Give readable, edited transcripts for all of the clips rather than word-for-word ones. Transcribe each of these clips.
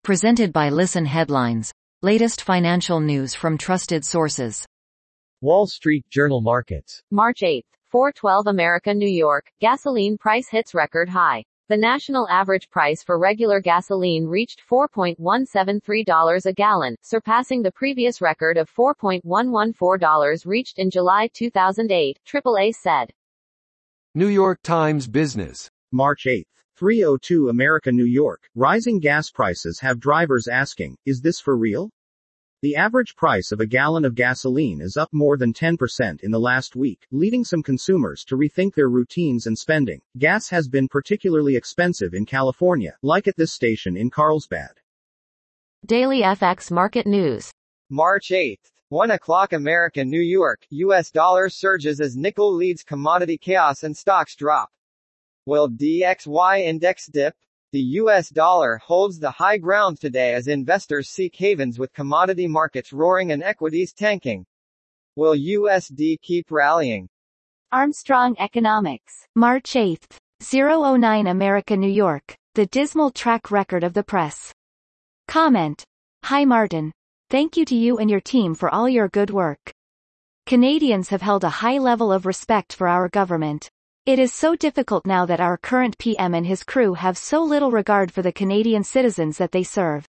Presented by Listen Headlines. Latest financial news from trusted sources. Wall Street Journal Markets. March 8, 4:12 America, New York. Gasoline price hits record high. The national average price for regular gasoline reached $4.173 a gallon, surpassing the previous record of $4.114 reached in July 2008, AAA said. New York Times Business. March 8, 3:02 America, New York. Rising gas prices have drivers asking, is this for real? The average price of a gallon of gasoline is up more than 10% in the last week, leading some consumers to rethink their routines and spending. Gas has been particularly expensive in California, like at this station in Carlsbad. Daily FX Market News. March 8, 1 o'clock America, New York. US dollar surges as nickel leads commodity chaos and stocks drop. Will DXY index dip? The US dollar holds the high ground today as investors seek havens with commodity markets roaring and equities tanking. Will USD keep rallying? Armstrong Economics. March 8, 009 America, New York. The dismal track record of the press. Comment. Hi Martin. Thank you to you and your team for all your good work. Canadians have held a high level of respect for our government. It is so difficult now that our current PM and his crew have so little regard for the Canadian citizens that they serve.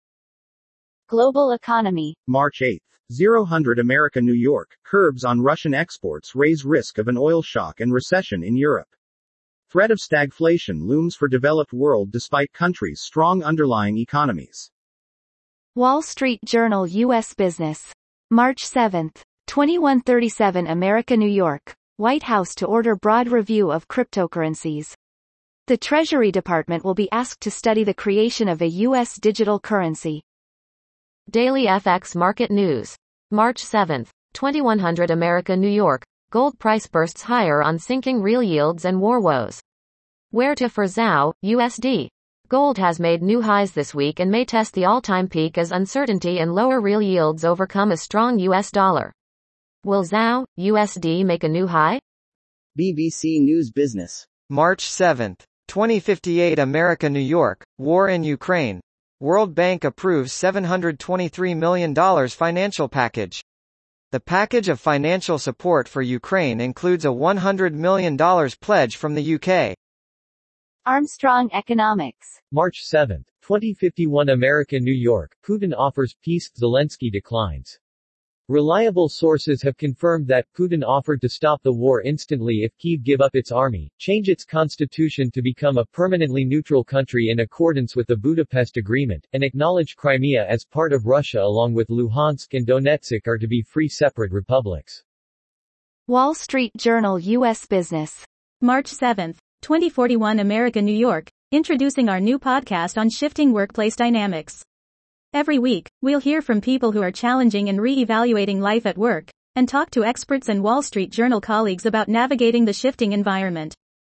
Global Economy. March 8, 000 America, New York. Curbs on Russian exports raise risk of an oil shock and recession in Europe. Threat of stagflation looms for developed world despite countries' strong underlying economies. Wall Street Journal U.S. Business. March 7, 2137 America, New York. White House to order broad review of cryptocurrencies. The Treasury Department will be asked to study the creation of a U.S. digital currency. Daily FX Market News. March 7, 2100 America, New York. Gold price bursts higher on sinking real yields and war woes. Where to for ZAO, USD? Gold has made new highs this week and may test the all-time peak as uncertainty and lower real yields overcome a strong U.S. dollar. Will ZAO, USD make a new high? BBC News Business. March 7, 2058 America, New York. War in Ukraine. World Bank approves $723 million financial package. The package of financial support for Ukraine includes a $100 million pledge from the UK. Armstrong Economics. March 7, 2051 America, New York. Putin offers peace, Zelensky declines. Reliable sources have confirmed that Putin offered to stop the war instantly if Kyiv give up its army, change its constitution to become a permanently neutral country in accordance with the Budapest Agreement, and acknowledge Crimea as part of Russia along with Luhansk and Donetsk are to be free separate republics. Wall Street Journal U.S. Business. March 7, 2041 America, New York. Introducing our new podcast on shifting workplace dynamics. Every week, we'll hear from people who are challenging and re-evaluating life at work, and talk to experts and Wall Street Journal colleagues about navigating the shifting environment.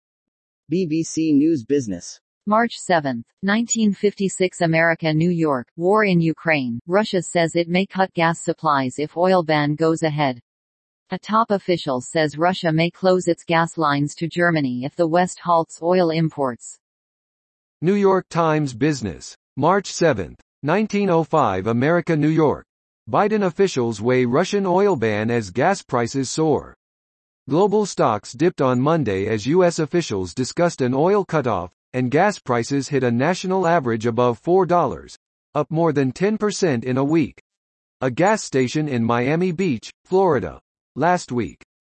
BBC News Business. March 7, 1956 America, New York. War in Ukraine. Russia says it may cut gas supplies if oil ban goes ahead. A top official says Russia may close its gas lines to Germany if the West halts oil imports. New York Times Business. March 7, 1905 America, New York. Biden officials weigh Russian oil ban as gas prices soar. Global stocks dipped on Monday as U.S. officials discussed an oil cutoff, and gas prices hit a national average above $4, up more than 10% in a week. A gas station in Miami Beach, Florida, last week.